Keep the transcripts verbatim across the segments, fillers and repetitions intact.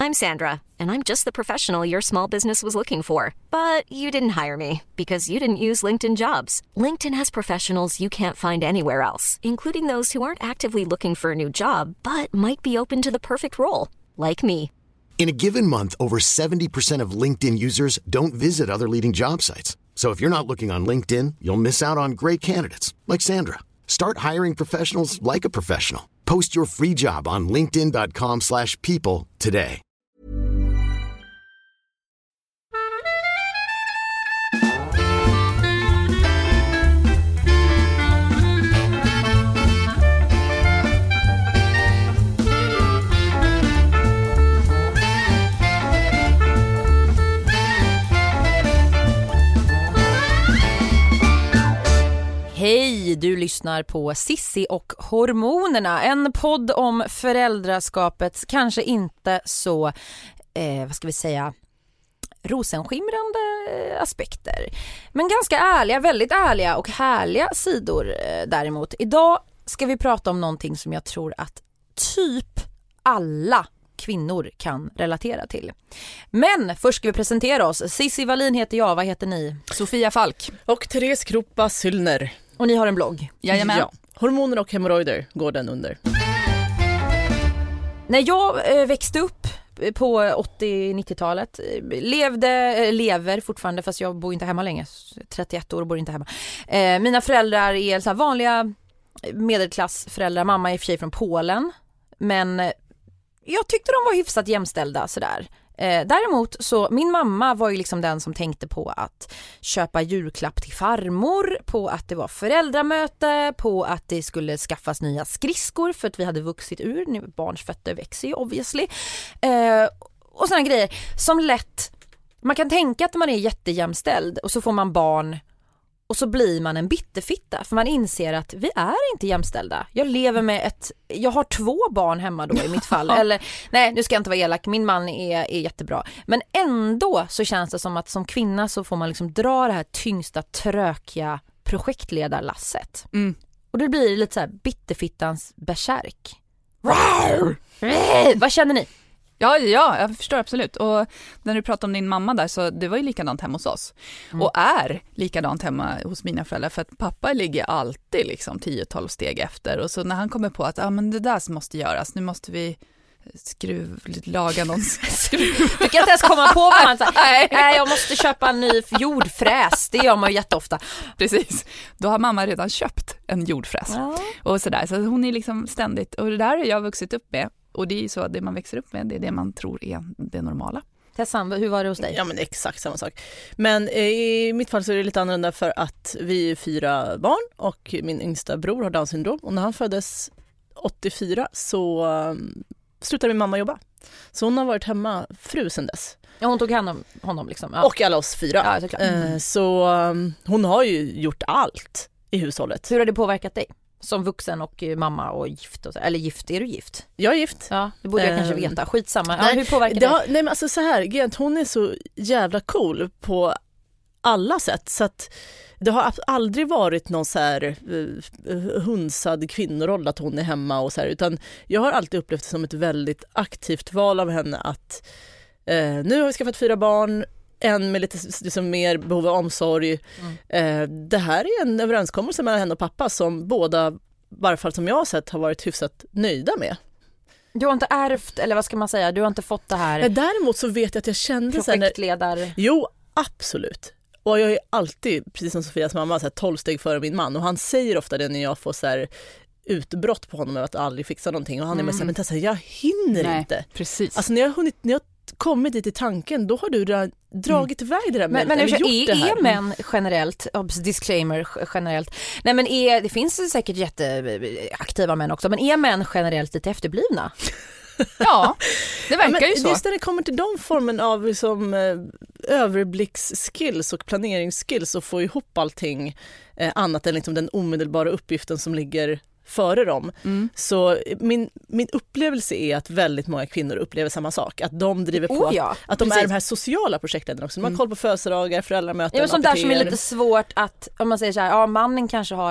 I'm Sandra, and I'm just the professional your small business was looking for. But you didn't hire me because you didn't use LinkedIn Jobs. LinkedIn has professionals you can't find anywhere else, including those who aren't actively looking for a new job, but might be open to the perfect role, like me. In a given month, over seventy percent of LinkedIn users don't visit other leading job sites. So if you're not looking on LinkedIn, you'll miss out on great candidates like Sandra. Start hiring professionals like a professional. Post your free job on linkedin dot com slash people today. Hej, du lyssnar på Sissi och hormonerna, en podd om föräldraskapets kanske inte så, eh, vad ska vi säga, rosenskimrande aspekter. Men ganska ärliga, väldigt ärliga och härliga sidor eh, däremot. Idag ska vi prata om någonting som jag tror att typ alla kvinnor kan relatera till. Men först ska vi presentera oss. Sissi Wallin heter jag, vad heter ni? Sofia Falk. Och Therese Kroppa Syllner. Och ni har en blogg? Jajamän. Ja. Hormoner och hemorrojder går den under. När jag eh, växte upp på åttio-nittiotalet levde, lever fortfarande, fast jag bor inte hemma längre, trettioett år och bor inte hemma. Eh, mina föräldrar är så här vanliga medelklassföräldrar. Mamma är i och för sig från Polen, men jag tyckte de var hyfsat jämställda sådär. Eh, däremot så, min mamma var ju liksom den som tänkte på att köpa julklapp till farmor, på att det var föräldramöte, på att det skulle skaffas nya skridskor för att vi hade vuxit ur, nu barns fötter växer ju obviously. Eh, och sådana grejer som lätt, man kan tänka att man är jättejämställd och så får man barn och så blir man en bitterfitta för man inser att vi är inte jämställda. Jag lever med ett, jag har två barn hemma då i mitt fall. Eller nej, nu ska jag inte vara elak. Min man är, är jättebra. Men ändå så känns det som att som kvinna så får man liksom dra det här tyngsta, trökiga projektledarlasset. Mm. Och det blir lite så här bitterfittans berserk. Vad känner ni? Ja, ja, jag förstår absolut. Och när du pratar om din mamma där, så det var ju likadant hemma hos oss. Mm. Och är likadant hemma hos mina föräldrar. För att pappa ligger alltid liksom tio tolv steg efter. Och så när han kommer på att ah, men det där måste göras, nu måste vi skruv, laga någon skruv. Du kan inte ens komma på vad man säger. Nej. Nej, jag måste köpa en ny jordfräs. Det gör man ju jätteofta. Precis. Då har mamma redan köpt en jordfräs. Ja. Och sådär. Så hon är liksom ständigt, och det där har jag vuxit upp med. Och det är ju så att det man växer upp med, det är det man tror är det normala. Tessan, hur var det hos dig? Ja, men exakt samma sak. Men i mitt fall så är det lite annorlunda för att vi är fyra barn och min yngsta bror har Down syndrom. Och när han föddes åttiofyra så um, slutade min mamma jobba. Så hon har varit hemma fru sedan dess. Ja, hon tog hand om honom liksom. Ja. Och alla oss fyra. Ja, mm. Så um, hon har ju gjort allt i hushållet. Hur har det påverkat dig? Som vuxen och mamma och gift och så. Eller gift, är du gift? Jag är gift. Ja, det borde jag uh, kanske veta. Skitsamma. Nej, ja, hur påverkar det? det har, nej men alltså så här, Gent, hon är så jävla cool på alla sätt så att det har aldrig varit någon så här uh, hunsad kvinnoroll att hon är hemma och så här, utan jag har alltid upplevt det som ett väldigt aktivt val av henne att uh, nu har vi skaffat fyra barn, en med lite liksom, mer behov av omsorg. Mm. Eh, det här är en överenskommelse mellan henne och pappa som båda, varje fall som jag har sett, har varit hyfsat nöjda med. Du har inte ärvt, eller vad ska man säga, du har inte fått det här. Men däremot så vet jag att jag kände projektledare. När, jo, absolut. Och jag är alltid, precis som Sofias mamma, så här, tolv steg före min man. Och han säger ofta det när jag får så här utbrott på honom med att aldrig fixa någonting. Och han är mm. med så här, men Tessa, jag hinner Nej, inte. Precis. Alltså när jag har hunnit, när jag kommit dit i tanken, då har du dra- dragit mm. iväg det där med. Men, men gjort är, det här. är män generellt, disclaimer generellt, nej men är, det finns säkert jätteaktiva män också, men är män generellt lite efterblivna? Ja, det verkar ja, ju så. Just när det kommer till de formen av liksom, eh, överblicksskills och planeringsskills och få ihop allting eh, annat än liksom, den omedelbara uppgiften som ligger före dem. Mm. Så min, min upplevelse är att väldigt många kvinnor upplever samma sak. Att de driver på oh, ja. att, att de Precis. är de här sociala projekten också. De har mm. koll på födelsedagar, föräldramöten, ja, sånt där som är lite svårt att, om man säger så här, ja, mannen kanske har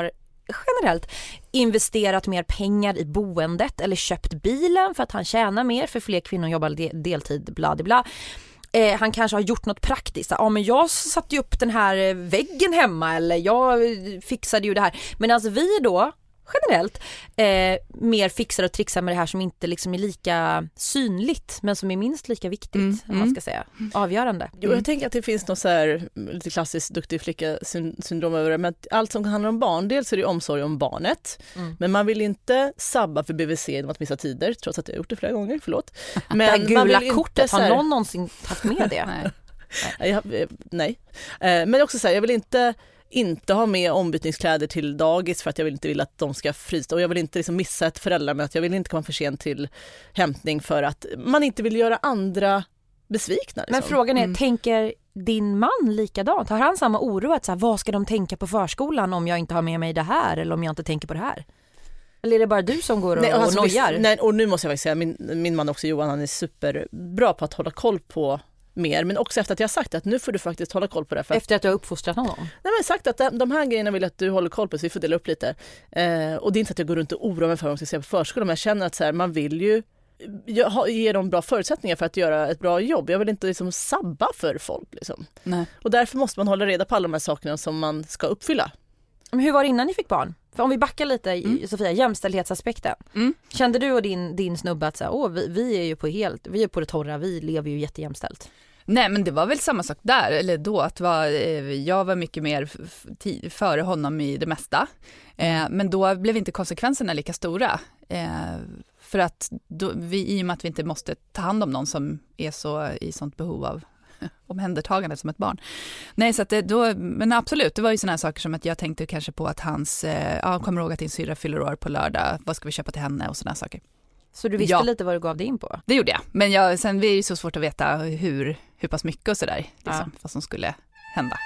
generellt investerat mer pengar i boendet eller köpt bilen för att han tjänar mer, för fler kvinnor jobbar de- deltid, bla bla bla. Eh, han kanske har gjort något praktiskt. Ja, men jag satte ju upp den här väggen hemma, eller jag fixade ju det här. Men alltså vi då generellt eh, mer fixar och trixar med det här som inte liksom är lika synligt, men som är minst lika viktigt, Mm, om man ska säga. Avgörande. Jo, jag tänker att det finns något så här lite klassiskt duktig flicka syndrom över det, men allt som handlar om barn, dels är det omsorg om barnet, Mm. men man vill inte sabba för B V C genom att missa tider, trots att jag har gjort det flera gånger, förlåt. Men Det här man gula vill kortet, inte så här- har någon någonsin haft med det? Nej. Nej, jag, nej. Eh, men också så här, jag vill inte inte ha med ombytningskläder till dagis för att jag vill inte vill att de ska frysa, och jag vill inte liksom missa ett föräldramöte, jag vill inte komma för sent till hämtning för att man inte vill göra andra besvikna. Liksom. Men frågan är, Mm. tänker din man likadant? Har han samma oro att så här, vad ska de tänka på förskolan om jag inte har med mig det här, eller om jag inte tänker på det här? Eller är det bara du som går och, Nej, alltså, och nojar? visst, nej, och nu måste jag faktiskt säga, min, min man också Johan, han är superbra på att hålla koll på mer, men också efter att jag sagt att nu får du faktiskt hålla koll på det. För att, Efter att du har uppfostrat honom? nej, men sagt att de, de här grejerna vill jag att du håller koll på, så vi får dela upp lite. Eh, och det är inte att jag går runt och oroar mig för vad de ska se på förskolan, men jag känner att så här, man vill ju ge, ha, ge dem bra förutsättningar för att göra ett bra jobb. Jag vill inte liksom sabba för folk. Liksom. Nej. Och därför måste man hålla reda på alla de här sakerna som man ska uppfylla. Men hur var det innan ni fick barn? För om vi backar lite, Mm. Sofia, jämställdhetsaspekten. Mm. Kände du och din, din snubbe att så här, åh, vi, vi är ju på helt, vi är på det torra, vi lever ju jättejämställt? Nej, men det var väl samma sak där, eller då, att var, eh, jag var mycket mer f- t- före honom i det mesta. Eh, men då blev inte konsekvenserna lika stora. Eh, för att då, vi, i och med att vi inte måste ta hand om någon som är så i sånt behov av omhändertagande som ett barn. Nej, så att det, då, men absolut, det var ju såna här saker som att jag tänkte kanske på att hans, eh, ja, kommer ihåg att din syrra fyller år på lördag, vad ska vi köpa till henne och såna här saker. Så du visste Ja. lite vad du gav dig in på? Det gjorde jag, men jag, sen är det ju så svårt att veta hur, hur pass mycket och sådär, liksom, vad som skulle hända.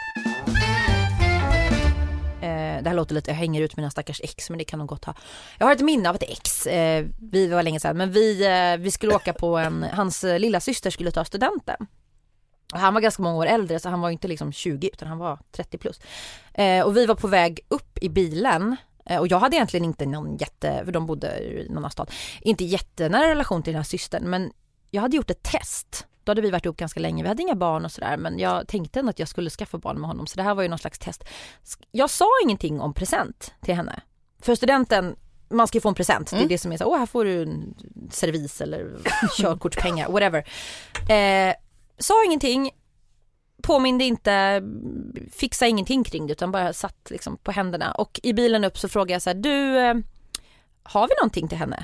Eh, det här låter lite, jag hänger ut mina stackars ex, men det kan nog gott ha. Jag har ett minne av ett ex, eh, vi var länge sedan, men vi, eh, vi skulle åka på en, hans eh, lilla syster skulle ta studenten. Och han var ganska många år äldre, så han var inte liksom tjugo utan han var trettio plus. Eh, och vi var på väg upp i bilen. Och jag hade egentligen inte någon jätte, för de bodde i någon annan stad, inte jättenära relation till den här systern, men jag hade gjort ett test. Då hade vi varit ihop ganska länge, vi hade inga barn och sådär, men jag tänkte ändå att jag skulle skaffa barn med honom, så det här var ju någon slags test. Jag sa ingenting om present till henne. För studenten, man ska ju få en present, mm. det är det som är så, åh, här får du en servis eller körkortspengar, whatever. Eh, sa ingenting, påminde inte, fixa ingenting kring det, utan bara satt liksom på händerna. Och i bilen upp så frågade jag så här, du, eh, har vi någonting till henne?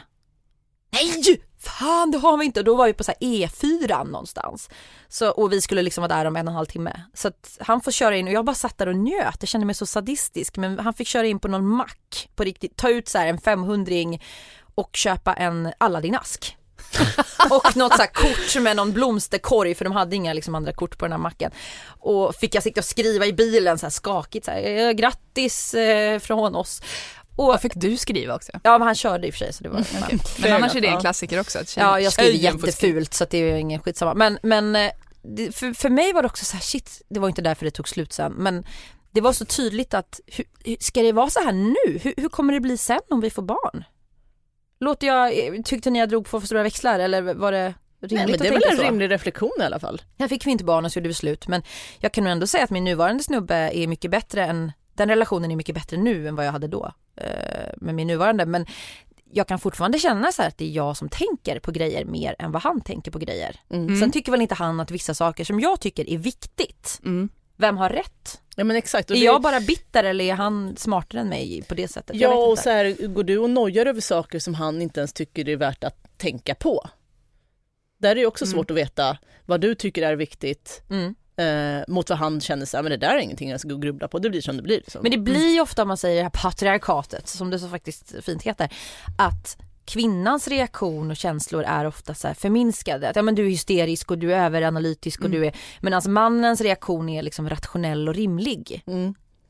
Nej, fan det har vi inte. Och då var vi på så här E fyra någonstans. Så, och vi skulle liksom vara där om en och en halv timme. Så att han får köra in, och jag bara satt där och njöt. Jag kände mig så sadistisk, men han fick köra in på någon mack på riktigt, ta ut så här en femhundring och köpa en Aladdin-ask. Och något så här kort med någon blomsterkorg, för de hade inga liksom andra kort på den här macken. Och fick jag sitta och skriva i bilen så här skakigt så här, grattis eh, från oss. Och Vad fick du skriva också? ja, men han körde i och för sig, så det var Okay. Men annars är det en klassiker också. Att ja, jag skrev tjejen får skriva. jättefult, så att det är ju ingen skitsamma. Men, men eh, det, för, för mig var det också så här, shit, det var inte därför det tog slut sen. Men det var så tydligt att, hur, ska det vara så här nu? Hur, hur kommer det bli sen om vi får barn? Låter jag, tyckte ni jag drog på för stora växlar, eller var det rimligt? Nej, men att det är väl tänka en så? rimlig reflektion i alla fall. Jag fick vi inte barn och så gjorde vi slut, men jag kan nog ändå säga att min nuvarande snubbe är mycket bättre än, den relationen är mycket bättre nu än vad jag hade då eh, med min nuvarande, men jag kan fortfarande känna så här att det är jag som tänker på grejer mer än vad han tänker på grejer. Mm. Sen tycker väl inte han att vissa saker som jag tycker är viktigt, Mm. vem har rätt? Ja, men exakt. Och är det... jag bara bitter, eller är han smartare än mig på det sättet? Ja, Jag vet och inte. så här, går du och nojar över saker som han inte ens tycker det är värt att tänka på. Där är det också Mm. svårt att veta vad du tycker är viktigt Mm. eh, mot vad han känner sig, men det där är ingenting jag ska gå och grubbla på, det blir som det blir. Liksom. Men det blir ju ofta, om man säger det här patriarkatet, som det så faktiskt fint heter, att kvinnans reaktion och känslor är ofta så här förminskade. Att ja, men du är hysterisk och du är överanalytisk och Mm. du är, men alltså mannens reaktion är liksom rationell och rimlig. Mm.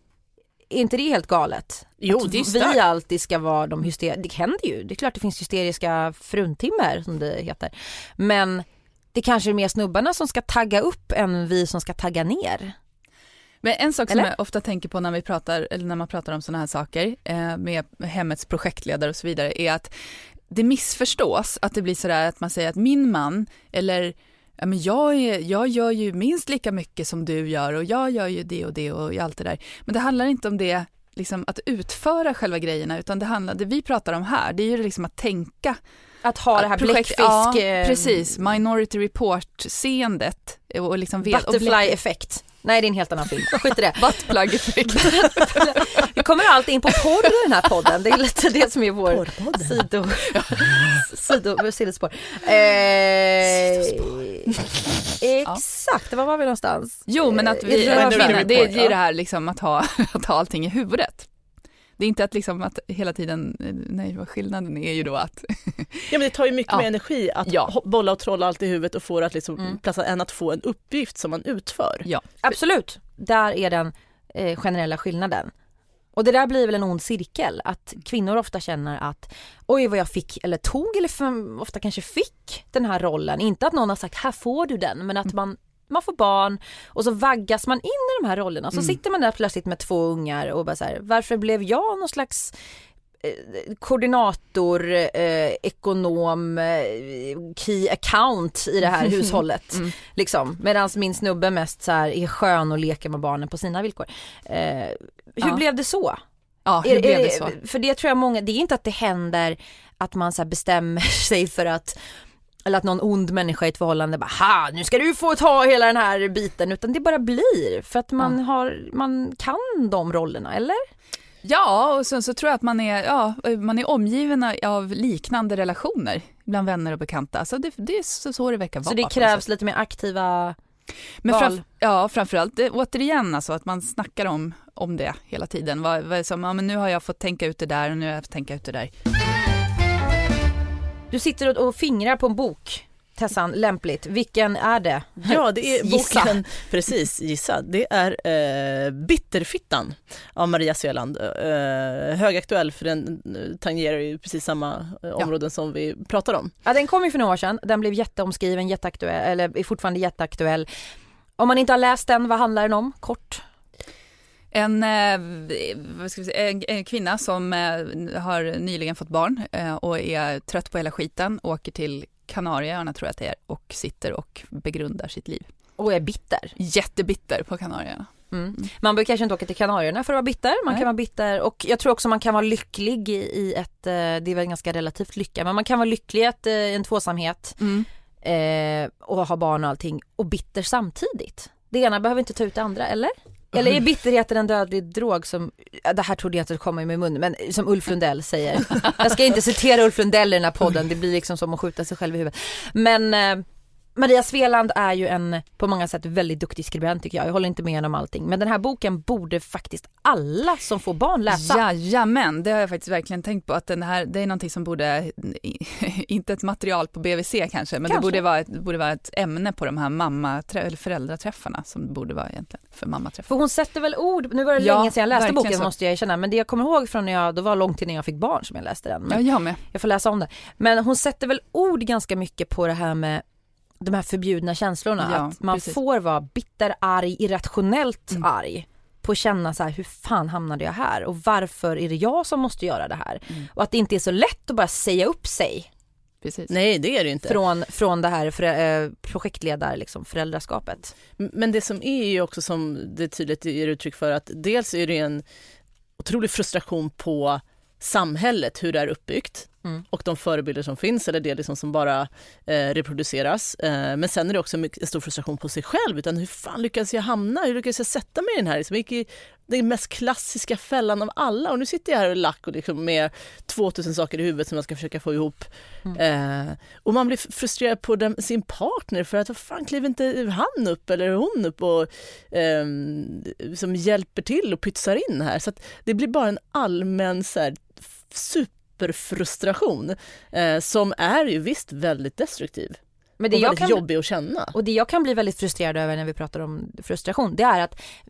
Är inte det helt galet? Jo, att det är vi starkt. alltid ska vara de hysteriska. Det händer ju. Det är klart det finns hysteriska fruntimmer, som det heter. Men det kanske är mer snubbarna som ska tagga upp än vi som ska tagga ner. Men en sak Eller? som jag ofta tänker på när vi pratar eller när man pratar om såna här saker eh, med hemmets projektledare och så vidare är att det missförstås att det blir sådär att man säger att min man eller ja, men jag, är, jag gör ju minst lika mycket som du gör och jag gör ju det och det och allt det där. Men det handlar inte om det liksom att utföra själva grejerna utan det handlar det vi pratar om här det är ju liksom att tänka att ha det här projekt, bläckfisk ja, eh, precis Minority Report-seendet och liksom Butterfly-effekt. Nej, det är en helt annan film. Skit i det. Buttplug-effekt. Vi kommer alltid in på porr i den här podden. Det är lite det som är vår sido, sido, sidospår. Eh, exakt, var var vi någonstans? Jo, men att vi, Eh, att Minority vi det Report, är ja. det här liksom att ha, att ha allting i huvudet. Det är inte att liksom att hela tiden, nej vad skillnaden är ju då att... Ja men det tar ju mycket Ja. mer energi att Ja. ho- bolla och trolla allt i huvudet och få det att liksom Mm. platsa än att få en uppgift som man utför. Ja. Absolut, där är den eh, generella skillnaden. Och det där blir väl en ond cirkel, att kvinnor ofta känner att oj vad jag fick eller tog eller för, ofta kanske fick den här rollen. Inte att någon har sagt här får du den, men att man, man får barn och så vaggas man in i de här rollerna. Så Mm. sitter man där plötsligt med två ungar och bara så här, varför blev jag någon slags eh, koordinator, eh, ekonom, eh, key account i det här hushållet. Mm. Liksom, medan min snubbe mest så här är skön och leker med barnen på sina villkor. Eh, hur Ja. blev det så? Ja, hur Är- blev är- det så? För det tror jag många, det är inte att det händer att man så här bestämmer sig för att, eller att någon ond människa i ett förhållande bara, ha, nu ska du få ta hela den här biten, utan det bara blir för att man Ja. har, man kan de rollerna, eller? Ja, och sen så tror jag att man är, ja, man är omgiven av liknande relationer bland vänner och bekanta. Så det, det är så, så det verkar vara. Så det på något krävs sätt. lite mer aktiva Men val. framf- ja, framförallt det, återigen alltså, att man snackar om, om det hela tiden. Vad, vad är som, ja, men nu har jag fått tänka ut det där och nu har jag fått tänka ut det där. Du sitter och, och fingrar på en bok, Tessan, lämpligt. Vilken är det? Ja, det är Gissa. boken, precis, gissa. Det är eh, Bitterfittan av Maria Sveland. Eh, högaktuell för den eh, tangerar ju precis samma eh, områden som vi pratar om. Ja, den kom ju för några år sedan. Den blev jätteomskriven, jätteaktuell, eller är fortfarande jätteaktuell. Om man inte har läst den, vad handlar den om? Kort. En, eh, vad ska vi säga, en, en kvinna som eh, har nyligen fått barn eh, och är trött på hela skiten, åker till Kanarieöarna tror jag att det är, och sitter och begrundar sitt liv. Och är bitter. Jättebitter på Kanarieöarna. Mm. Man behöver kanske inte åka till Kanarierna för att vara bitter. Man Nej. kan vara bitter, och jag tror också man kan vara lycklig i, i ett, eh, det är väl ganska relativt lycka, men man kan vara lycklig i ett, eh, en tvåsamhet Mm. eh, och ha barn och allting, och bitter samtidigt. Det ena behöver inte ta ut det andra, eller? Eller är bitterheten en dödlig drog som, ja, det här trodde jag inte komma i min mun, men som Ulf Lundell säger. Jag ska inte citera Ulf Lundell i den här podden, det blir liksom som att skjuta sig själv i huvudet. Men eh, Maria Sveland är ju en på många sätt väldigt duktig skribent tycker jag. Jag håller inte med om allting, men den här boken borde faktiskt alla som får barn läsa. Jajamän, det har jag faktiskt verkligen tänkt på, att den här, det är någonting som borde, inte ett material på B V C kanske, men Kanske. det borde vara, ett, borde vara ett ämne på de här mamma, eller föräldraträffarna som borde vara egentligen för mammaträffar. För hon sätter väl ord, nu var det Ja, länge sedan jag läste verkligen boken så. måste jag erkänna, men det jag kommer ihåg från när jag, då var långt innan jag fick barn som jag läste den. Men Ja, jag med. jag får läsa om det. Men hon sätter väl ord ganska mycket på det här med de här förbjudna känslorna. Ja, att man precis. får vara bitter, arg, irrationellt Mm. arg. På att känna så här, hur fan hamnade jag här? Och varför är det jag som måste göra det här? Mm. Och att det inte är så lätt att bara säga upp sig Precis. Nej, det är det ju inte. från, från det här för, eh, projektledar, liksom, föräldraskapet. Men det som är ju också, som det tydligt ger uttryck för, att dels är det en otrolig frustration på samhället, hur det är uppbyggt Mm. och de förebilder som finns, eller det liksom som bara eh, reproduceras. Eh, men sen är det också mycket, en stor frustration på sig själv, utan hur fan lyckas jag hamna, hur lyckas jag sätta mig i den här liksom, vilket, den mest klassiska fällan av alla, och nu sitter jag här och lack och liksom med tvåtusen saker i huvudet som jag ska försöka få ihop. Eh, och man blir frustrerad på den, sin partner för att vad fan kliver inte han upp eller hon upp och eh, som hjälper till och pytsar in här, så att det blir bara en allmän så här, superfrustration eh, som är ju visst väldigt destruktiv Men det och jag väldigt kan, jobbig att känna. och det jag kan bli väldigt frustrerad över när vi pratar om frustration, det är att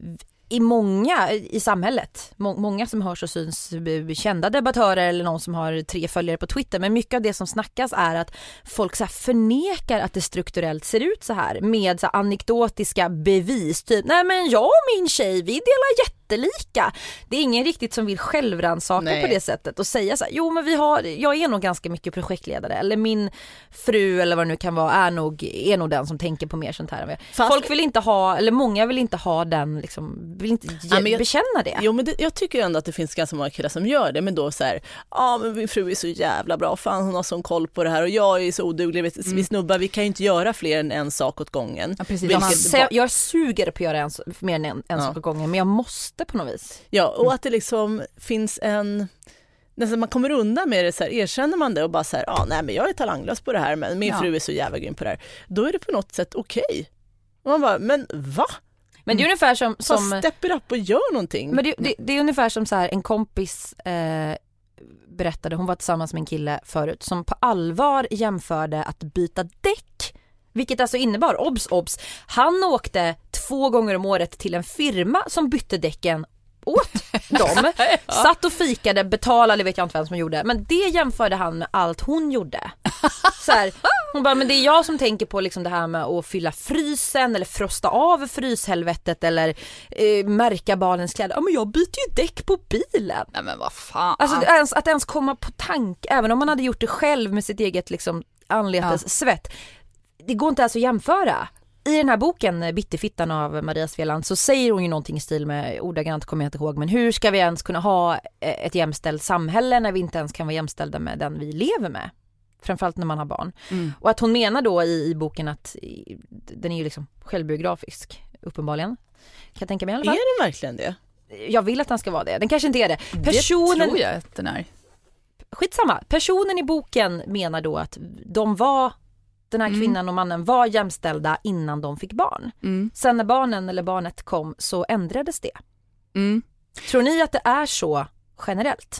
i många i samhället, må, många som hörs och syns, kända debattörer eller någon som har tre följare på Twitter, men mycket av det som snackas är att folk så här förnekar att det strukturellt ser ut så här med så här anekdotiska bevis, typ nej men jag och min tjej vi delar jättelika. Det är ingen riktigt som vill självrannsaka på det sättet och säga så här, jo men vi har, jag är nog ganska mycket projektledare, eller min fru eller vad det nu kan vara är nog, är nog den som tänker på mer sånt här. Fast folk vill inte ha, eller många vill inte ha den liksom, vill inte ge, ja, jag, bekänna det. Jo men det, jag tycker ändå att det finns ganska många killar som gör det, men då så här, ja ah, men min fru är så jävla bra, fan hon har sån koll på det här och jag är så oduglig, vi, mm. vi snubbar, vi kan ju inte göra fler än en sak åt gången. Ja, precis. Vilket, jag, jag suger på att göra en, mer än en, en ja. sak åt gången, men jag måste på något vis. Ja, och att det liksom finns en, nästan man kommer undan med det så här, erkänner man det och bara så här, ja ah, nej men jag är talanglös på det här, men min ja. fru är så jävla grym på det här. Då är det på något sätt okej. Okay. Och man bara, men va? Men det är ungefär som... som step it up och gör någonting. Men det, det, det är ungefär som så här, en kompis eh, berättade, hon var tillsammans med en kille förut som på allvar jämförde att byta däck. Vilket alltså innebar, obs, obs, han åkte två gånger om året till en firma som bytte däcken åt dem. Ja. Satt och fikade, betalade, vet jag inte vem som gjorde. Men det jämförde han med allt hon gjorde. Så här, hon bara, men det är jag som tänker på liksom det här med att fylla frysen eller frosta av fryshelvetet eller eh, märka barnens kläder. Ja men jag byter ju däck på bilen. Nej men vad fan. Alltså ens, att ens komma på tanke, även om man hade gjort det själv med sitt eget liksom anletes ja. svett. Det går inte alltså att jämföra. I den här boken, Bitterfittan av Maria Sveland, så säger hon ju någonting i stil med, ordagrant kommer jag inte ihåg, men hur ska vi ens kunna ha ett jämställt samhälle när vi inte ens kan vara jämställda med den vi lever med? Framförallt när man har barn. Mm. Och att hon menar då i, i boken att i, den är ju liksom självbiografisk, uppenbarligen. Kan jag tänka mig i alla fall. Är den verkligen det? Jag vill att den ska vara det. Den kanske inte är det. Personen, det tror jag att den är. Skitsamma. Personen i boken menar då att de var... Den här kvinnan mm. och mannen var jämställda innan de fick barn. Mm. Sen när barnen eller barnet kom så ändrades det. Mm. Tror ni att det är så generellt?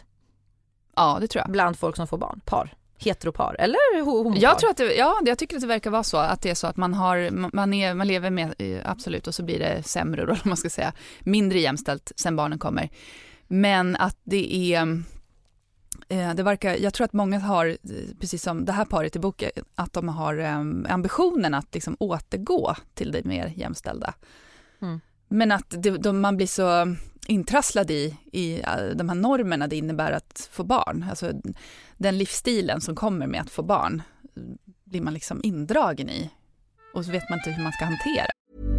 Ja, det tror jag. Bland folk som får barn, par, heteropar eller homopar? Jag tror att det, ja, jag tycker att det verkar vara så att det är så att man har man är man lever med absolut och så blir det sämre då, man ska säga, mindre jämställt sen barnen kommer. Men att det är Det verkar, jag tror att många har, precis som det här paret i boken, att de har um, ambitionen att liksom återgå till det mer jämställda. Mm. Men att det, de, man blir så intrasslad i, i de här normerna det innebär att få barn. Alltså den livsstilen som kommer med att få barn blir man liksom indragen i. Och så vet man inte hur man ska hantera.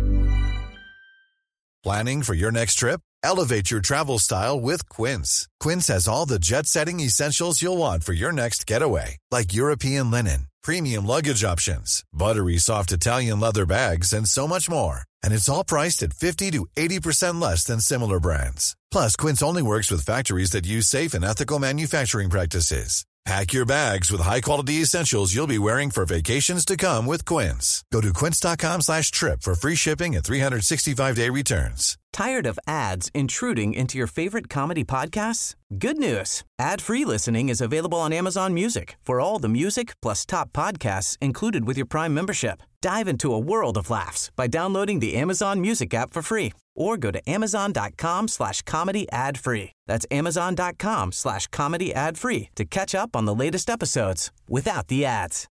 Planning for your next trip? Elevate your travel style with Quince. Quince has all the jet-setting essentials you'll want for your next getaway, like European linen, premium luggage options, buttery soft Italian leather bags, and so much more. And it's all priced at fifty to eighty percent less than similar brands. Plus, Quince only works with factories that use safe and ethical manufacturing practices. Pack your bags with high-quality essentials you'll be wearing for vacations to come with Quince. Go to quince.com slash trip for free shipping and three sixty-five day returns. Tired of ads intruding into your favorite comedy podcasts? Good news. Ad-free listening is available on Amazon Music for all the music plus top podcasts included with your Prime membership. Dive into a world of laughs by downloading the Amazon Music app for free or go to amazon.com slash comedy ad free. That's amazon.com slash comedy ad free to catch up on the latest episodes without the ads.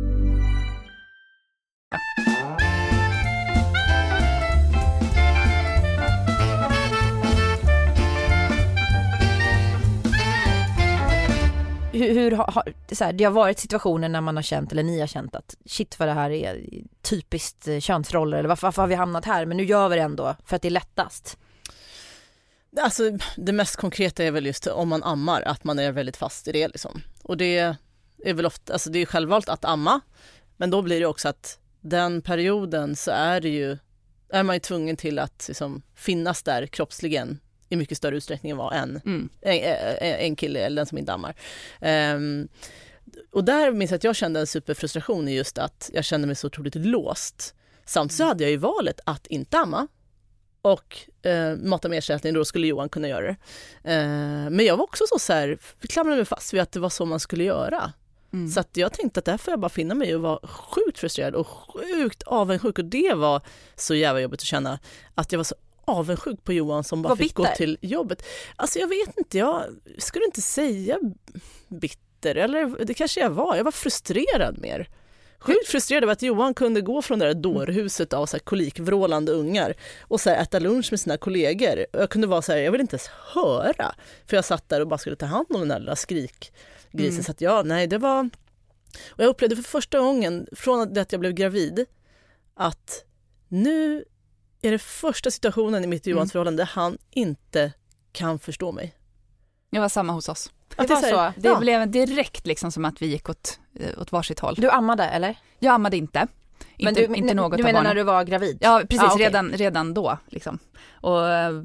Hur, hur har, så här, det har varit situationer när man har känt, eller ni har känt att shit vad det här är typiskt könsroller, eller varför, varför har vi hamnat här, men nu gör vi det ändå för att det är lättast. Alltså det mest konkreta är väl just om man ammar, att man är väldigt fast i det liksom. Och det är väl ofta, alltså det är självvalt att amma, men då blir det också att den perioden så är det ju, är man ju tvungen till att liksom finnas där kroppsligen i mycket större utsträckning än vad en, mm. en, en kille eller den som inte ammar. Um, och där minns jag att jag kände en superfrustration i just att jag kände mig så otroligt låst. Samtidigt så hade jag ju valet att inte amma och uh, mata med ersättning, då skulle Johan kunna göra det. Uh, men jag var också så, så här, klamrade mig fast vid att det var så man skulle göra. Mm. Så att jag tänkte att där får jag bara finna mig och vara sjukt frustrerad och sjukt avundsjuk, och det var så jävla jobbigt att känna att jag var så avundsjuk på Johan som bara Var fick bitter. gå till jobbet. Alltså jag vet inte, jag skulle inte säga bitter, eller det kanske jag var. Jag var frustrerad mer. Sjukt frustrerad över att Johan kunde gå från det där dårhuset av så här kolikvrålande ungar och så här äta lunch med sina kollegor. Jag kunde vara så här, jag vill inte ens höra. För jag satt där och bara skulle ta hand om den där lilla skrikgrisen. Mm. Så att ja, nej det var... Och jag upplevde för första gången från det att jag blev gravid att nu är det första situationen i mitt och Johans mm. förhållande där han inte kan förstå mig. Det var samma hos oss. Det var så. Det Ja. blev direkt liksom som att vi gick åt, åt varsitt håll. Du ammade eller? Jag ammade inte. Men inte, du, inte något du av menar barnen. när du var gravid? Ja, precis. Ah, okay. redan, redan då. Liksom. Och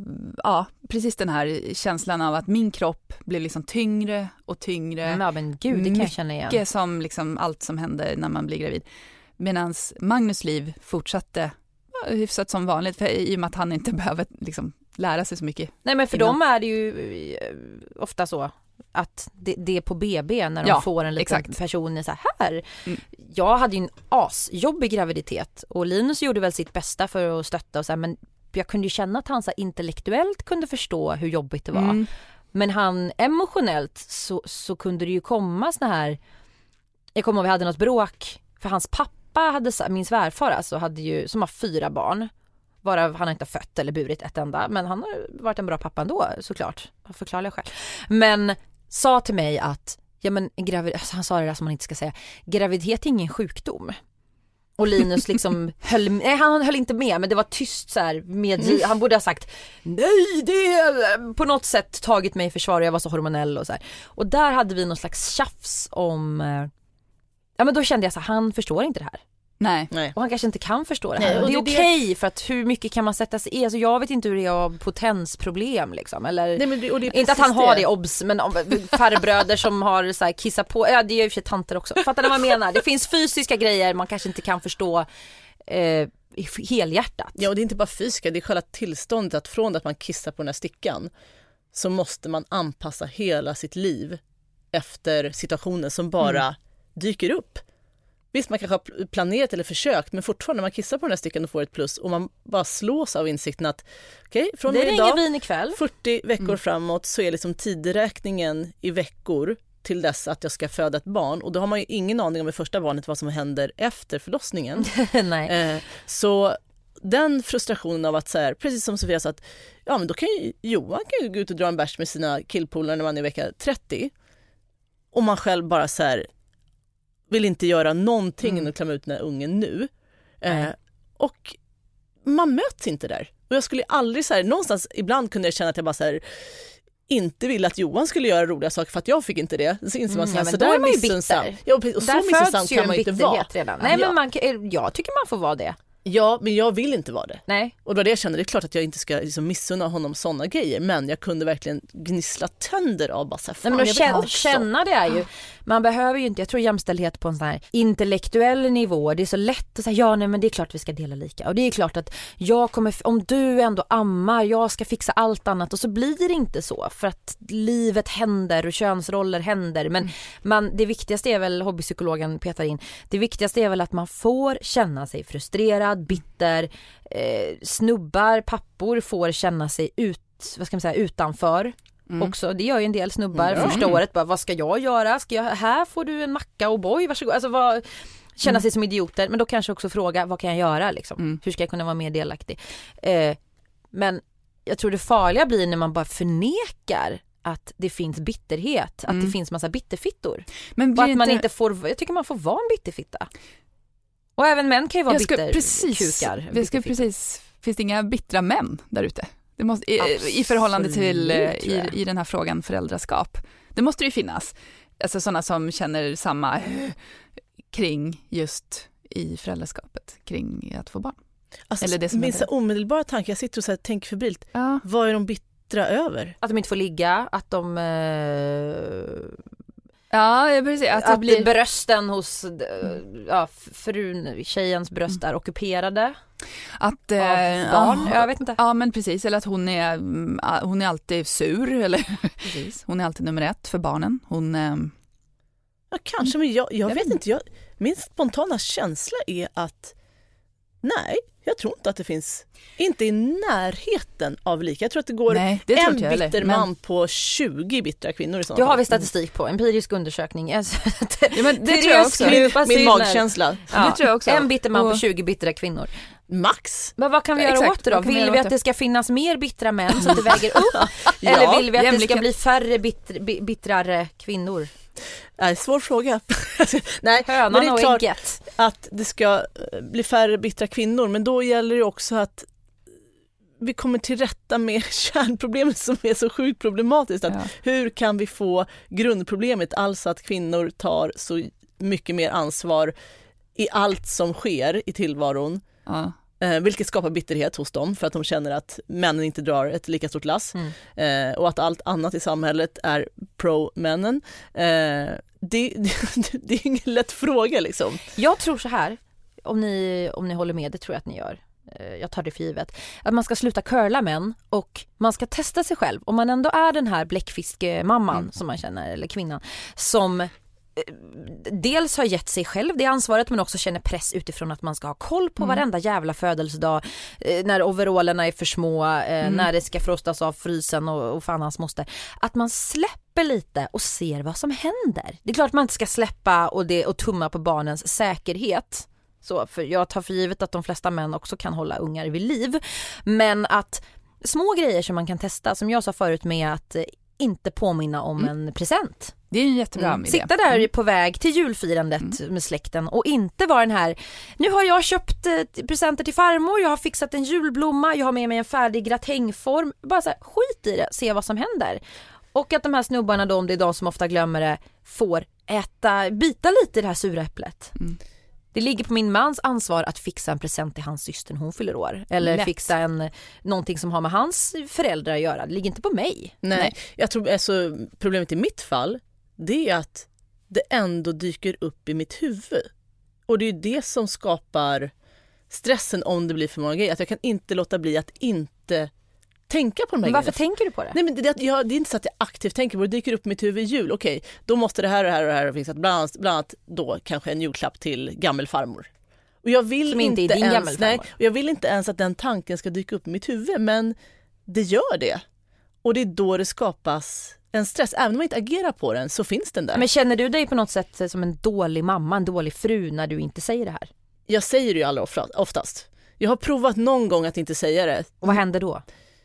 ja, precis den här känslan av att min kropp blev liksom tyngre och tyngre. Mm, ja, men gud, det kan jag känna igen. Mycket som liksom allt som händer när man blir gravid. Medan Magnus liv fortsatte ja, hyfsat som vanligt. För, i och med att han inte behöver liksom, lära sig så mycket. Nej, men för innan. dem är det ju ofta så att det, det är på B B när de ja, får en liten exakt. person så här. Mm. Jag hade ju en asjobbig graviditet och Linus gjorde väl sitt bästa för att stötta och så här, men jag kunde ju känna att han så här, intellektuellt kunde förstå hur jobbigt det var. Mm. Men han emotionellt så, så kunde det ju komma såna här, jag kommer ihåg vi hade något bråk för hans pappa hade, min svärfar alltså, hade ju, som har fyra barn. Varav han inte har fött eller burit ett enda. Men han har varit en bra pappa ändå, såklart. Jag förklarar det själv. Men sa till mig att ja, men, gravid, alltså, han sa det där som man inte ska säga. Graviditet är ingen sjukdom. Och Linus liksom höll, nej, han höll inte med, men det var tyst så här. Med, mm. Han borde ha sagt nej, det är på något sätt tagit mig i försvar. Jag var så hormonell och så här. Och där hade vi någon slags tjafs om... Ja, men då kände jag så här, han förstår inte det här. Nej. Nej. Och han kanske inte kan förstå det Nej, här. och det är det- okej för att hur mycket kan man sätta sig i? Alltså jag vet inte hur det är av potensproblem liksom. Eller, Nej, men det, och det är inte att precis han har det obs, men om, farbröder som har så här, kissat på. Ja, det är ju för sig tanter också. Fattar ni vad jag menar? Det finns fysiska grejer man kanske inte kan förstå eh, helhjärtat. Ja, och det är inte bara fysiska, det är själva tillståndet att från att man kissar på den här stickan så måste man anpassa hela sitt liv efter situationen som bara mm. dyker upp. Visst, man kanske har planerat eller försökt, men fortfarande när man kissar på den här stickan och får ett plus och man bara slås av insikten att okej, okay, från det och med är ingen idag, vin ikväll. fyrtio veckor Mm. framåt så är liksom tideräkningen i veckor till dess att jag ska föda ett barn, och då har man ju ingen aning om i första barnet vad som händer efter förlossningen. Nej. Eh, så den frustrationen av att så här, precis som Sofia sa, att ja, men då kan ju Johan kan ju gå ut och dra en bärs med sina killpolare när man är i vecka trettio och man själv bara så här vill inte göra någonting mm. och klämma ut den här ungen nu. Eh, och man möts inte där. Och jag skulle aldrig så här, någonstans ibland kunde jag känna att jag bara så här inte ville att Johan skulle göra roliga saker för att jag fick inte det. Så inser man så här, Mm, ja, så men då där är man ju missunnsam. bitter. Ja, och så Där missunnsam föds ju kan en man ju inte vara. bitterhet redan. Nej, Ja. men man, jag tycker man får vara det. Ja, men jag vill inte vara det. Nej. Och då det jag kände, det är klart att jag inte ska liksom missunna honom sådana grejer, men jag kunde verkligen gnissla tänder av bara så här, fan, Nej, men jag att vill känna, också. känna det är ju, man behöver ju inte, jag tror jämställdhet på en sån här intellektuell nivå, det är så lätt att säga, ja nej men det är klart vi ska dela lika, och det är klart att jag kommer, om du ändå ammar, jag ska fixa allt annat, och så blir det inte så, för att livet händer och könsroller händer, men Mm. man, det viktigaste är väl, hobbypsykologen petar in, det viktigaste är väl att man får känna sig frustrerad, bitter, eh, snubbar, pappor får känna sig ut, vad ska man säga, utanför. Mm. Också, det gör ju en del snubbar Mm. första året, bara, vad ska jag göra? Ska jag, här får du en macka och boy, varsågod. Alltså vad, känna Mm. sig som idioter, men då kanske också fråga, vad kan jag göra liksom? Mm. Hur ska jag kunna vara mer delaktig? Eh, men jag tror det farliga blir när man bara förnekar att det finns bitterhet, Mm. att det finns massa bitterfittor. Men Och blir att man inte... inte får, jag tycker man får vara en bitterfitta. Och även män kan ju vara Jag ska bitterkukar. precis, vi ska precis, finns det inga bittra män där ute? Det måste, i, I förhållande till Absolut, i, i den här frågan föräldraskap. Det måste ju finnas. Alltså sådana som känner samma kring just i föräldraskapet, kring att få barn. Alltså, Eller det som min händer. så omedelbara tanke, jag sitter och så här, tänker febrilt, Ja. vad är de bittra över? Att de inte får ligga, att de eh, Ja, precis. Att det att blir... brösten hos eh, ja, frun, tjejens bröst är ockuperade Att, av eh, barn. ja, Jag vet inte. Ja, men precis. Eller att hon är, mm, hon är alltid sur. Eller Precis. hon är alltid nummer ett för barnen. Hon... Eh, Ja, kanske, men jag, jag Jag vet vet inte. Jag, min spontana känsla är att nej, Jag tror inte att det finns, inte i närheten av lika. Jag tror att det går Nej, det tror en inte jag bitter heller, man men... på tjugo bittra kvinnor i sådana Det har fall. vi statistik på, empirisk undersökning. Ja, men det tror jag också. Min, min magkänsla. Ja, det tror jag också. En bitter man och... på tjugo bittra kvinnor. Max. Men vad kan vi Ja, göra exakt. åt det då? Vad kan vi Vill göra vi åt att det? det ska finnas mer bittra män så att det väger upp? Ja, Eller vill vi att det jämlikhet. ska bli färre bitter, bi- bittrare kvinnor? Nej, svår fråga. Nej, Hönan men det är och klart ägget. att det ska bli färre bittra kvinnor, men då gäller det också att vi kommer till rätta med kärnproblemet som är så sjukt problematiskt. Att Ja. Hur kan vi få grundproblemet, alltså att kvinnor tar så mycket mer ansvar i allt som sker i tillvaron, Ja. eh, vilket skapar bitterhet hos dem för att de känner att männen inte drar ett lika stort lass, Mm. eh, och att allt annat i samhället är pro-männen. Eh, det, det, det är ingen lätt fråga liksom. Jag tror så här, om ni, om ni håller med, det tror jag att ni gör. Eh, Jag tar det för givet. Att man ska sluta curla män och man ska testa sig själv. Om man ändå är den här bläckfiskemamman Mm. som man känner, eller kvinnan, som dels har gett sig själv det ansvaret men också känner press utifrån att man ska ha koll på Mm. varenda jävla födelsedag, eh, när overallerna är för små, eh, Mm. när det ska frostas av frysen och, och fan hans moster. Att man släpper lite och ser vad som händer. Det är klart man inte ska släppa och, det, och tumma på barnens säkerhet. Så, för jag tar för givet att de flesta män också kan hålla ungar vid liv. Men att små grejer som man kan testa, som jag sa förut med att eh, inte påminna om Mm. en present. Det är en jättebra Mm. idé. Sitta där Mm. på väg till julfirandet med släkten och inte vara den här, nu har jag köpt eh, presenter till farmor, jag har fixat en julblomma, jag har med mig en färdig gratängform. Bara så här, skit i det, se vad som händer. Och att de här snubbarna då, om det är de som ofta glömmer det, får äta, bita lite i det här sura äpplet. Mm. Det ligger på min mans ansvar att fixa en present till hans syster när hon fyller år. Eller Lätt. fixa en, någonting som har med hans föräldrar att göra. Det ligger inte på mig. Nej, Nej. jag tror alltså, problemet i mitt fall, det är att det ändå dyker upp i mitt huvud. Och det är det som skapar stressen om det blir för många grejer. Att jag kan inte låta bli att inte tänka på de här Men varför grejerna. tänker du på det? Nej, men det, det, jag, det är inte så att jag aktivt tänker på det. Det dyker upp i mitt huvud i jul. Okej, då måste det här och det här och det här ha fixat. Bland annat, bland annat då kanske en julklapp till gammelfarmor. Och jag vill Som inte inte är din ens, gammelfarmor. nej, och jag vill inte ens att den tanken ska dyka upp i mitt huvud. Men det gör det. Och det är då det skapas en stress. Även om man inte agerar på den så finns den där. Men känner du dig på något sätt som en dålig mamma, en dålig fru när du inte säger det här? Jag säger det ju allra ofta- oftast. Jag har provat någon gång att inte säga det. Och vad händer då?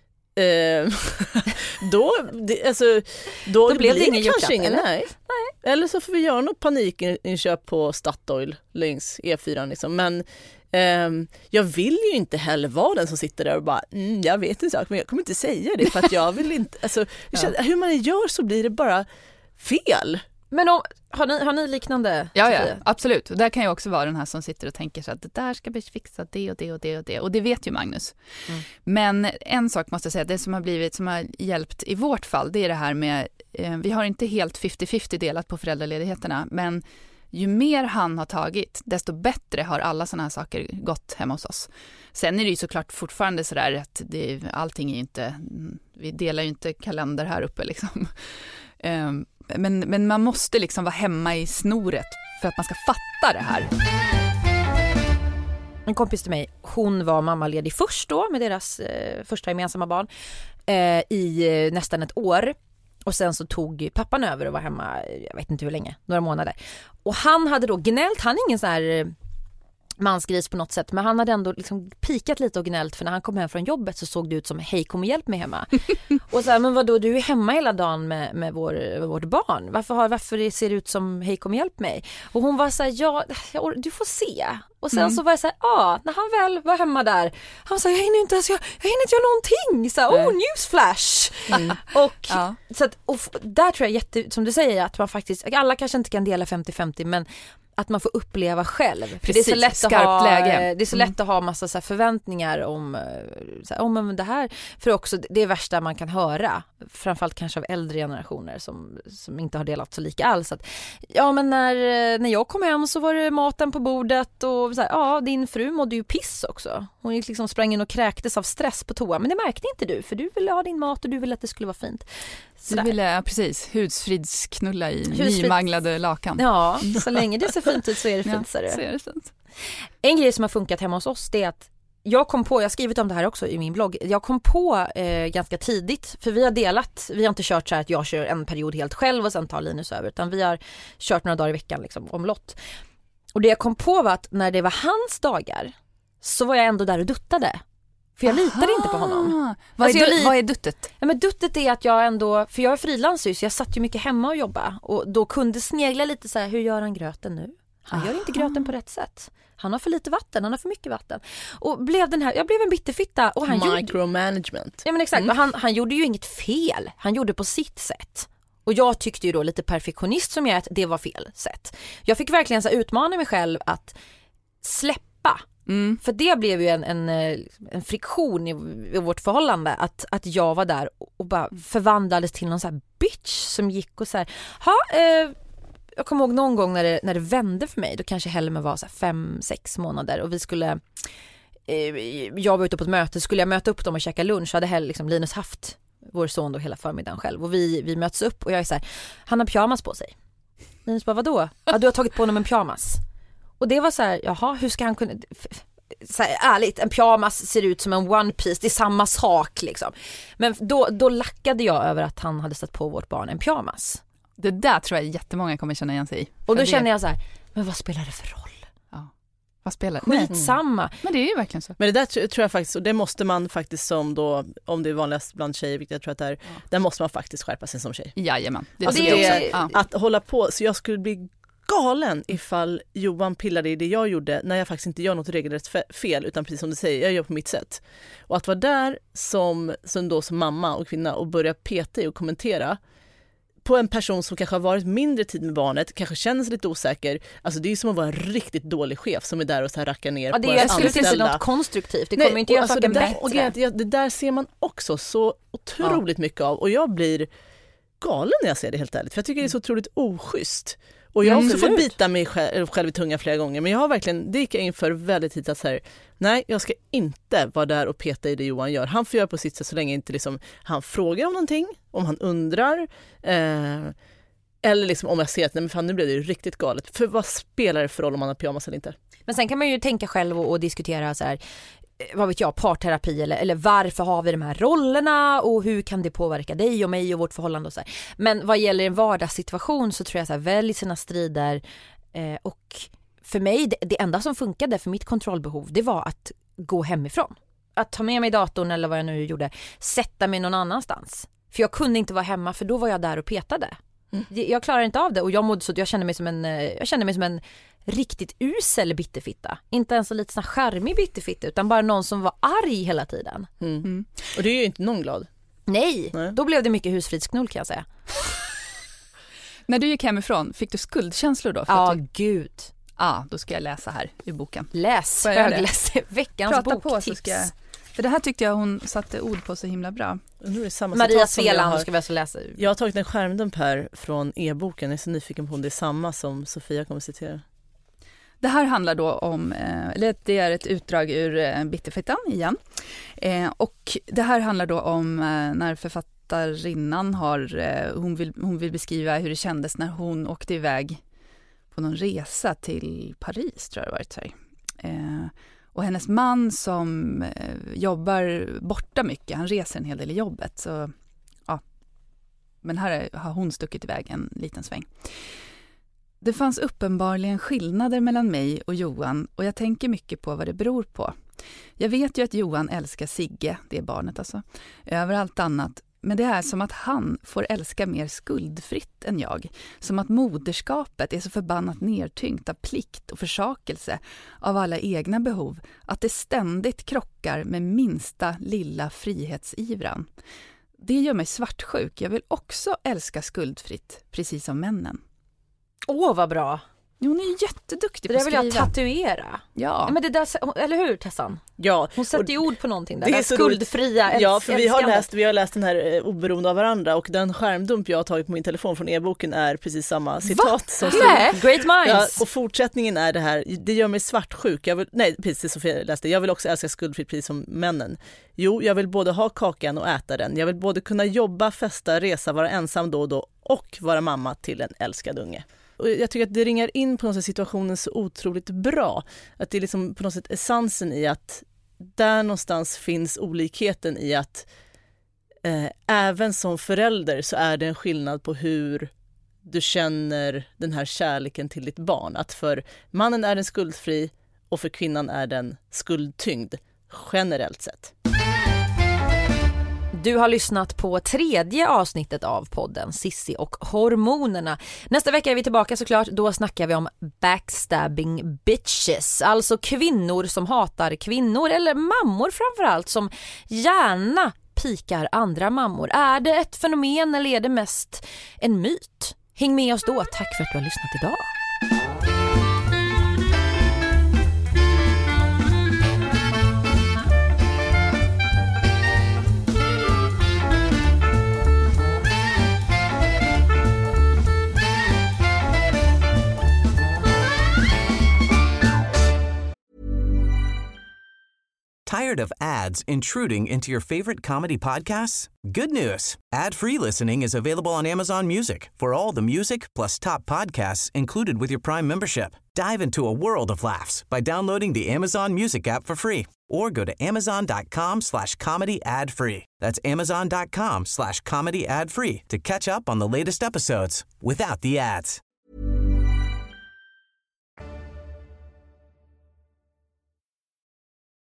Eh, då, det, alltså, då, Då blev det blir ingen kanske julklapp, ingen, eller? nej. nej. Eller så får vi göra något panikinköp på Statoil längs E fyra. Liksom. Men ehm, jag vill ju inte heller vara den som sitter där och bara, mm, jag vet en sak men jag kommer inte säga det för att jag vill inte, alltså, jag känner, hur man gör så blir det bara fel. Men om, har, ni, har ni liknande? Ja, ja, Sofia? absolut. Och där kan jag också vara den här som sitter och tänker så att det där ska bli fixat, det och det och det och det. Och det vet ju Magnus. Mm. Men en sak måste jag säga, det som har blivit, som har hjälpt i vårt fall, det är det här med, eh, vi har inte helt femtio femtio delat på föräldraledigheterna, men ju mer han har tagit, desto bättre har alla såna här saker gått hemma hos oss. Sen är det ju såklart fortfarande sådär att det, allting är ju inte, vi delar ju inte kalender här uppe liksom. Um, Men, men man måste liksom vara hemma i snoret för att man ska fatta det här. En kompis till mig, hon var mammaledig först då med deras eh, första gemensamma barn eh, i eh, nästan ett år. Och sen så tog pappan över och var hemma, jag vet inte hur länge, några månader. Och han hade då gnällt, han är ingen sån här eh, mansgris på något sätt, men han hade ändå liksom pikat lite och gnällt, för när han kom hem från jobbet så såg det ut som, hej kom och hjälp mig hemma. Och så här, men vadå, du är hemma hela dagen med, med, vår, med vårt barn, varför, har, varför ser det ut som, hej kom och hjälp mig? Och hon var så här, ja, jag, du får se. Och sen Mm. så var jag så här, ja, när han väl var hemma där, han sa, jag hinner inte ens, jag, jag hinner inte göra någonting, så här, oh, newsflash. Mm. Och, Ja. så att, och f- där tror jag jätte, som du säger, att man faktiskt, alla kanske inte kan dela femtio femtio, men att man får uppleva själv. För Precis, det är så lätt att skarpt ha, läge. det är så Mm. lätt att ha massa så här förväntningar om, så här, oh, men det här, för också det är värsta man kan höra, framförallt kanske av äldre generationer som, som inte har delat så lika alls. Att, ja, men när, när jag kom hem så var det maten på bordet och så här, ja, din fru mådde ju piss också. Hon gick liksom sprang in och kräktes av stress på toa, men det märkte inte du, för du ville ha din mat och du ville att det skulle vara fint. Du Sådär. ville, ja, precis, husfridsknulla i Husfrids- nymanglade lakan. Ja, så länge det ser fint ut så är det Ja, fint. Så är det. så är det fint. En grej som har funkat hemma hos oss, det är att jag kom på, jag har skrivit om det här också i min blogg, jag kom på eh, ganska tidigt, för vi har delat, vi har inte kört så här att jag kör en period helt själv och sen tar Linus över, utan vi har kört några dagar i veckan liksom, omlott. Och det jag kom på var att när det var hans dagar så var jag ändå där och duttade. För jag Aha. litade inte på honom. Vad, alltså är, li- vad är duttet? Ja, men duttet är att jag ändå, för jag är frilansare så jag satt ju mycket hemma och jobba. Och då kunde snegla lite så här, hur gör han gröten nu? Han Aha. gör inte gröten på rätt sätt. Han har för lite vatten, han har för mycket vatten. Och blev den här, jag blev en bitterfitta. Och han Micromanagement. Gjorde, ja men exakt, mm. han, han gjorde ju inget fel. Han gjorde på sitt sätt. Och jag tyckte ju då lite perfektionist som jag är att det var fel sätt. Jag fick verkligen så utmana mig själv att släppa. Mm. För det blev ju en, en, en friktion i, i vårt förhållande att, att jag var där och bara förvandlades till någon så här bitch som gick och så här, ha, eh, jag kommer ihåg någon gång när det, när det vände för mig, då kanske Helmer var så här fem, sex månader och vi skulle eh, jag var ute på ett möte, skulle jag möta upp dem och käka lunch, så hade Hel, liksom, Linus haft vår son då hela förmiddagen själv och vi, vi möts upp och jag är så här, han har pyjamas på sig. Linus bara, vadå? Ja, du har tagit på honom en pyjamas. Och det var så här, jaha, hur ska han kunna... Så här, ärligt, en pyjamas ser ut som en one piece, det är samma sak liksom. Men då, då lackade jag över att han hade satt på vårt barn en pyjamas. Det där tror jag jättemånga kommer känna igen sig i. Och då det... känner jag så här, men vad spelar det för roll? Ja. Vad spelar det? Skitsamma. Mm. Men det är ju verkligen så. Men det där tror jag faktiskt, och det måste man faktiskt som då, om det är vanligast bland tjejer, vilket jag tror att det är, ja. Där måste man faktiskt skärpa sig som tjej. Jajamän. Det, alltså det är det, också, ja. Att hålla på, så jag skulle bli galen ifall Johan pillade i det jag gjorde när jag faktiskt inte gör något regelrätt fel, utan precis som du säger, jag gör på mitt sätt. Och att vara där som, som, då, som mamma och kvinna och börja peta i och kommentera på en person som kanske har varit mindre tid med barnet, kanske känner sig lite osäker. Alltså det är ju som att vara en riktigt dålig chef som är där och så här rackar ner ja, det på är, ens jag anställda. skulle inte något konstruktivt. Det Nej, kommer inte göra alltså saken det där, bättre. Och det, det där ser man också så otroligt ja. mycket av. Och jag blir galen när jag ser det, helt ärligt. För jag tycker det är så otroligt oschysst. Och jag har också fått bita mig själv, själv i tunga flera gånger. Men jag har verkligen, det gick jag inför väldigt tidigt att så här, nej, jag ska inte vara där och peta i det Johan gör. Han får göra på sitt sätt så länge inte liksom, han frågar om någonting, om han undrar. Eh, eller liksom om jag ser att nej, men fan, nu blev det ju riktigt galet. För vad spelar det för roll om man har pyjamas eller inte? Men sen kan man ju tänka själv och, och diskutera så här, vad vet jag, parterapi eller, eller varför har vi de här rollerna och hur kan det påverka dig och mig och vårt förhållande och så här. Men vad gäller en vardagssituation så tror jag så här, välj sina strider eh, och för mig, det, det enda som funkade för mitt kontrollbehov, det var att gå hemifrån. Att ta med mig datorn eller vad jag nu gjorde, sätta mig någon annanstans. För jag kunde inte vara hemma, för då var jag där och petade. Mm. Jag klarar inte av det och jag mådde så att jag kände mig som en, jag kände mig som en riktigt usel bitterfitta. Inte ens en lite sån charmig bitterfitta, utan bara någon som var arg hela tiden. Mm. Mm. Och det är ju inte någon glad. Nej, Nej. Då blev det mycket husfridsknull kan jag säga. När du gick hemifrån, fick du skuldkänslor då? Ja, du... gud. Ja, ah, då ska jag läsa här i boken. Läs, högläs, veckans Prata boktips. På, så ska jag... För det här tyckte jag hon satte ord på så himla bra. Nu är det samma Maria Sveland ska vi alltså läsa. Jag har tagit en skärmdump här från e-boken. Jag är så nyfiken på om det är samma som Sofia kommer citera. Det här handlar då om, eller det är ett utdrag ur Bitterfittan igen. Och det här handlar då om när författarinnan har, hon vill, hon vill beskriva hur det kändes när hon åkte iväg på någon resa till Paris, tror jag det varit så här. Och hennes man som jobbar borta mycket, han reser en hel del i jobbet. Så, ja. Men här har hon stuckit iväg en liten sväng. Det fanns uppenbarligen skillnader mellan mig och Johan och jag tänker mycket på vad det beror på. Jag vet ju att Johan älskar Sigge, det är barnet alltså, över allt annat. Men det är som att han får älska mer skuldfritt än jag. Som att moderskapet är så förbannat nertyngt av plikt och försakelse av alla egna behov. Att det ständigt krockar med minsta lilla frihetsivran. Det gör mig svartsjuk. Jag vill också älska skuldfritt, precis som männen. Åh, vad bra. Hon är jätteduktig på att skriva. Det vill skriva. jag tatuera. Ja. Men det där, eller hur Tessan? Ja. Hon sätter ju ord på någonting där. Det är där så skuldfria, älsk, ja, för vi har, älskande. läst, vi har läst den här eh, oberoende av varandra och den skärmdump jag har tagit på min telefon från e-boken är precis samma citat. Va? Som Nej, great minds. Ja, och fortsättningen är det här, det gör mig svartsjuk. Jag vill, nej, precis som jag läste. Jag vill också älska skuldfritt precis som männen. Jo, jag vill både ha kakan och äta den. Jag vill både kunna jobba, festa, resa, vara ensam då och då och vara mamma till en älskad unge. Och jag tycker att det ringar in på något sätt situationen så otroligt bra. Att det är liksom på något sätt essensen i att där någonstans finns olikheten i att eh, även som förälder så är det en skillnad på hur du känner den här kärleken till ditt barn. Att för mannen är den skuldfri och för kvinnan är den skuldtyngd, generellt sett. Du har lyssnat på tredje avsnittet av podden Sissi och hormonerna. Nästa vecka är vi tillbaka såklart. Då snackar vi om backstabbing bitches. Alltså kvinnor som hatar kvinnor, eller mammor framförallt, som gärna pikar andra mammor. Är det ett fenomen eller är det mest en myt? Häng med oss då. Tack för att du har lyssnat idag. Tired of ads intruding into your favorite comedy podcasts? Good news. Ad-free listening is available on Amazon Music for all the music plus top podcasts included with your Prime membership. Dive into a world of laughs by downloading the Amazon Music app for free or go to amazon.com slash comedy ad free. That's amazon.com slash comedy ad free to catch up on the latest episodes without the ads.